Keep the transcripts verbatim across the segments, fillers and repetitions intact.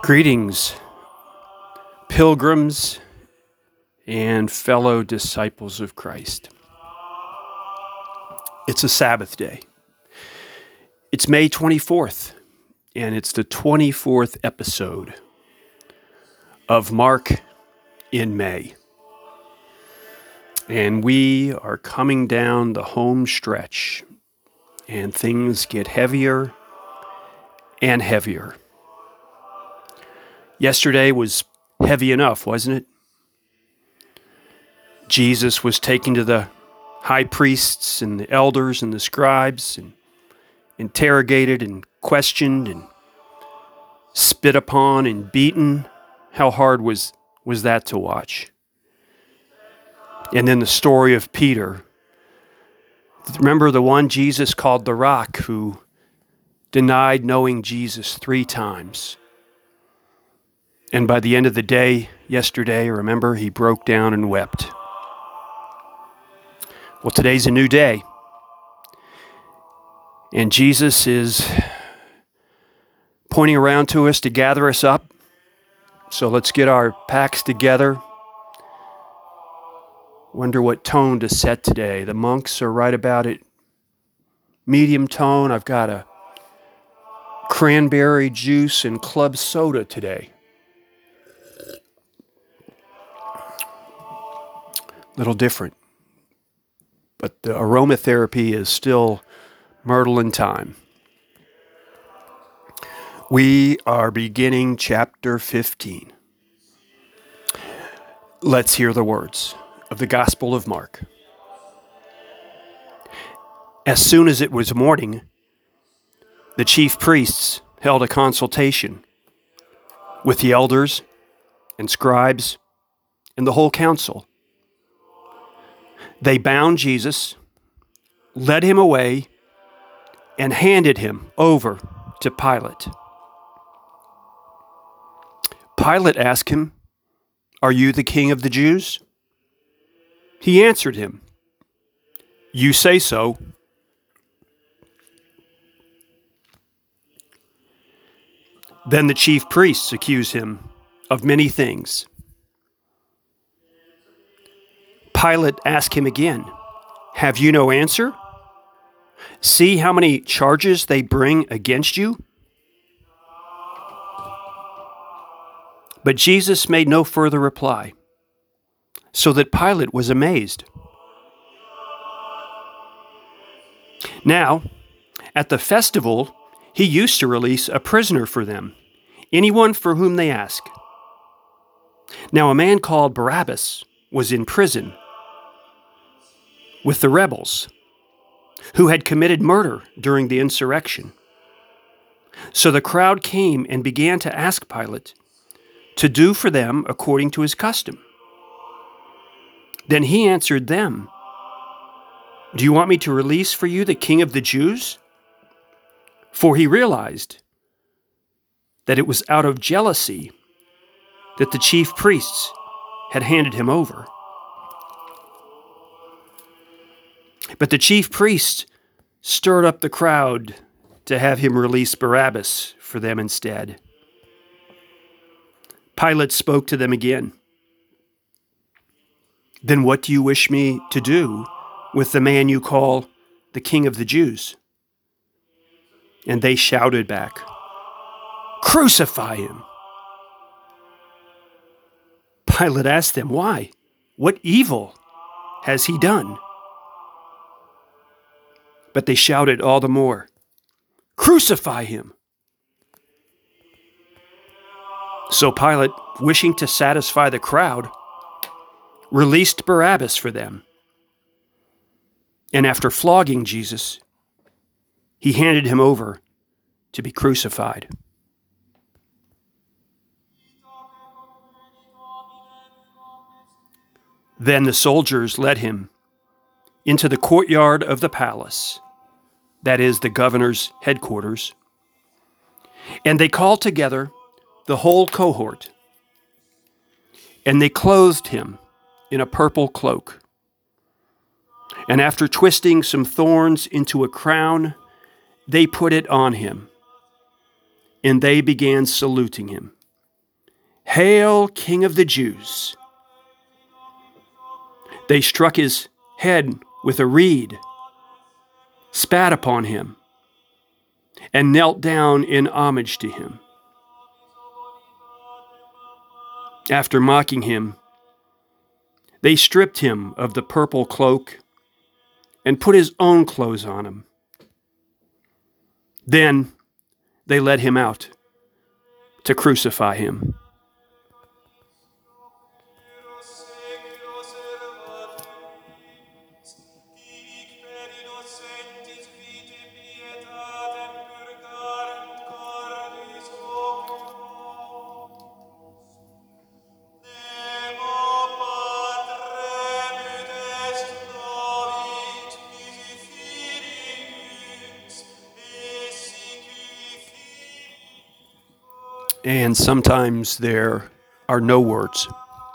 Greetings, pilgrims and fellow disciples of Christ. It's a Sabbath day. It's May twenty-fourth, and it's the twenty-fourth episode of Mark in May. And we are coming down the home stretch, and things get heavier and heavier. Yesterday was heavy enough, wasn't it? Jesus was taken to the high priests and the elders and the scribes and interrogated and questioned and spit upon and beaten. How hard was, was that to watch? And then the story of Peter. Remember the one Jesus called the rock who denied knowing Jesus three times. And by the end of the day, yesterday, remember, he broke down and wept. Well, today's a new day. And Jesus is pointing around to us to gather us up. So let's get our packs together. Wonder what tone to set today. The monks are right about it. Medium tone. I've got a cranberry juice and club soda today. Little different, but the aromatherapy is still myrtle and thyme. We are beginning chapter fifteen. Let's hear the words of the Gospel of Mark. As soon as it was morning, the chief priests held a consultation with the elders and scribes and the whole council. They bound Jesus, led him away, and handed him over to Pilate. Pilate asked him, "Are you the king of the Jews?" He answered him, "You say so." Then the chief priests accused him of many things. Pilate asked him again, "Have you no answer? See how many charges they bring against you?" But Jesus made no further reply, so that Pilate was amazed. Now, at the festival, he used to release a prisoner for them, anyone for whom they ask. Now, a man called Barabbas was in prison with the rebels who had committed murder during the insurrection. So the crowd came and began to ask Pilate to do for them according to his custom. Then he answered them, "Do you want me to release for you the king of the Jews?" For he realized that it was out of jealousy that the chief priests had handed him over. But the chief priests stirred up the crowd to have him release Barabbas for them instead. Pilate spoke to them again. "Then what do you wish me to do with the man you call the King of the Jews?" And they shouted back, "Crucify him!" Pilate asked them, "Why? What evil has he done?" But they shouted all the more, "Crucify him!" So Pilate, wishing to satisfy the crowd, released Barabbas for them. And after flogging Jesus, he handed him over to be crucified. Then the soldiers led him into the courtyard of the palace, that is, the governor's headquarters, and they called together the whole cohort, and they clothed him in a purple cloak. And after twisting some thorns into a crown, they put it on him, and they began saluting him. "Hail, King of the Jews!" They struck his head with a reed, spat upon him, and knelt down in homage to him. After mocking him, they stripped him of the purple cloak and put his own clothes on him. Then they led him out to crucify him. And sometimes there are no words.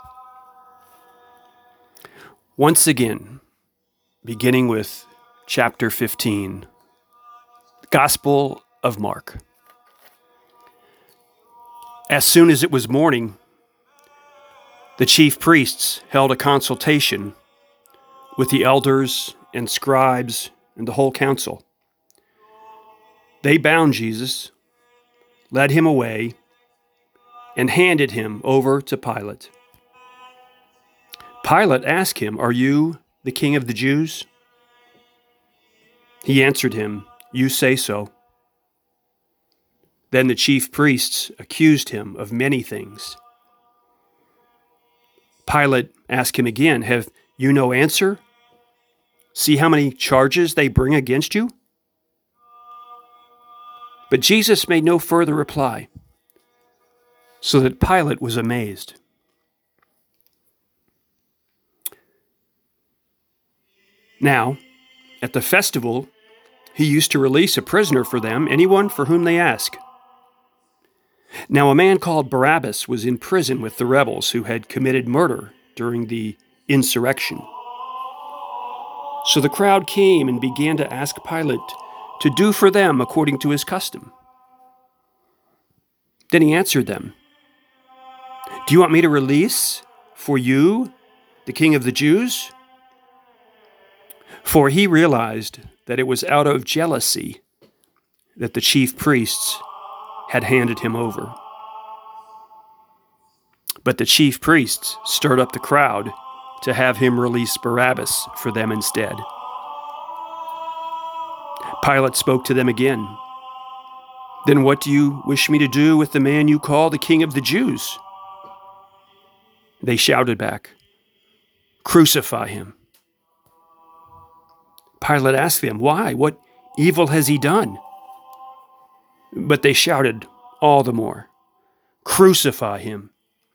Once again, beginning with chapter fifteen, the Gospel of Mark. As soon as it was morning, the chief priests held a consultation with the elders and scribes and the whole council. They bound Jesus, led him away, and handed him over to Pilate. Pilate asked him, "Are you the king of the Jews?" He answered him, "You say so." Then the chief priests accused him of many things. Pilate asked him again, "Have you no answer? See how many charges they bring against you?" But Jesus made no further reply, so that Pilate was amazed. Now, at the festival, he used to release a prisoner for them, anyone for whom they ask. Now a man called Barabbas was in prison with the rebels who had committed murder during the insurrection. So the crowd came and began to ask Pilate to do for them according to his custom. Then he answered them, "Do you want me to release for you the king of the Jews?" For he realized that it was out of jealousy that the chief priests had handed him over. But the chief priests stirred up the crowd to have him release Barabbas for them instead. Pilate spoke to them again. "Then what do you wish me to do with the man you call the king of the Jews?" They shouted back, "Crucify him." Pilate asked them, "Why? What evil has he done?" But they shouted all the more, "Crucify him."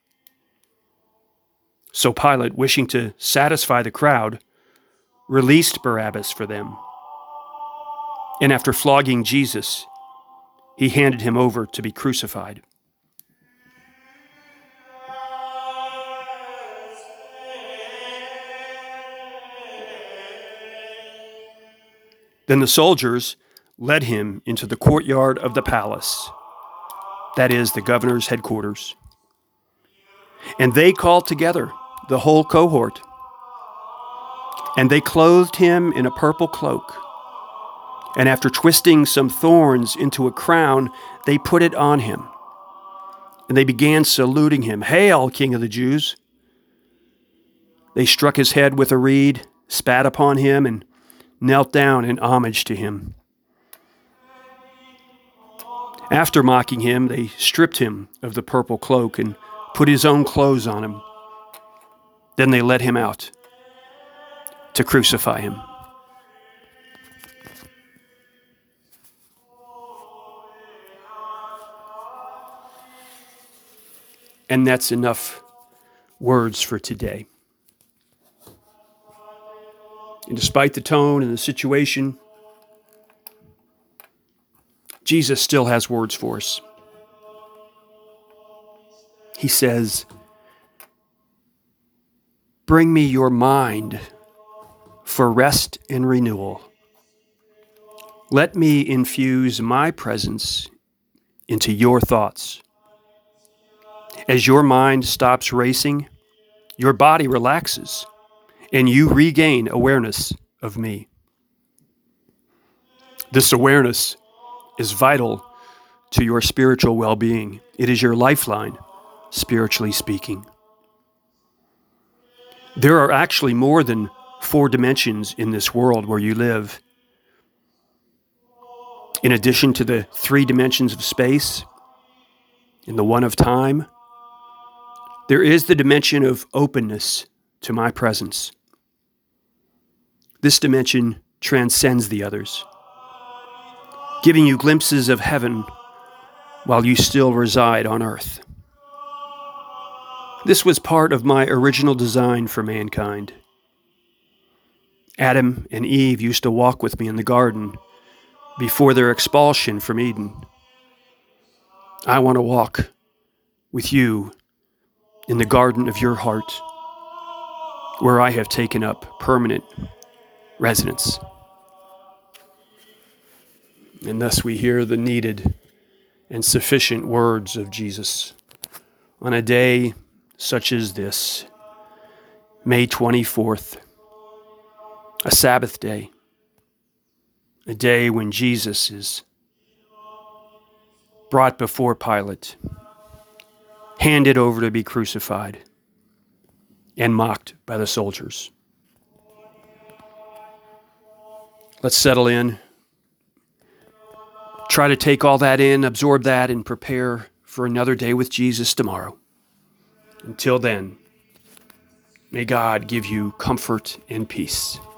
So Pilate, wishing to satisfy the crowd, released Barabbas for them. And after flogging Jesus, he handed him over to be crucified. Then the soldiers led him into the courtyard of the palace, that is, the governor's headquarters. And they called together the whole cohort, and they clothed him in a purple cloak. And after twisting some thorns into a crown, they put it on him. And they began saluting him, "Hail, King of the Jews!" They struck his head with a reed, spat upon him, and knelt down in homage to him. After mocking him, they stripped him of the purple cloak and put his own clothes on him. Then they led him out to crucify him. And that's enough words for today. And despite the tone and the situation, Jesus still has words for us. He says, "Bring me your mind for rest and renewal. Let me infuse my presence into your thoughts. As your mind stops racing, your body relaxes, and you regain awareness of me. This awareness is vital to your spiritual well-being. It is your lifeline, spiritually speaking. There are actually more than four dimensions in this world where you live. In addition to the three dimensions of space and the one of time, there is the dimension of openness to my presence. This dimension transcends the others, giving you glimpses of heaven while you still reside on earth. This was part of my original design for mankind. Adam and Eve used to walk with me in the garden before their expulsion from Eden. I want to walk with you in the garden of your heart, where I have taken up permanent residence. And thus we hear the needed and sufficient words of Jesus on a day such as this, May twenty-fourth, a Sabbath day, a day when Jesus is brought before Pilate, handed over to be crucified, and mocked by the soldiers. Let's settle in. Try to take all that in, absorb that, and prepare for another day with Jesus tomorrow. Until then, may God give you comfort and peace.